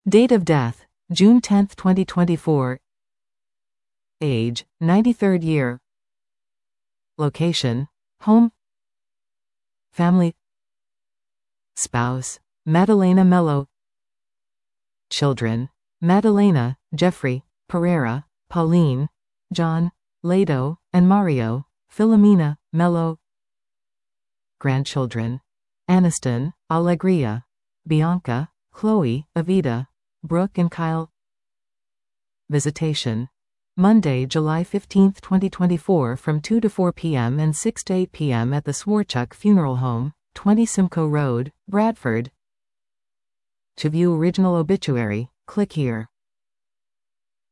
Date of death, June 10, 2024. Age, 93rd year. Location, home. Family. Spouse, Madalena Mello. Children, Madalena, Jeffrey, Pereira, Pauline, John, Lado, and Mario, Filomena, Mello. Grandchildren, Aniston, Alegria, Bianca, Chloe, Avita, Brooke and Kyle. Visitation, Monday, July 15, 2024 from 2 to 4 p.m. and 6 to 8 p.m. at the Swarchuk Funeral Home, 20 Simcoe Road, Bradford. To view original obituary, click here.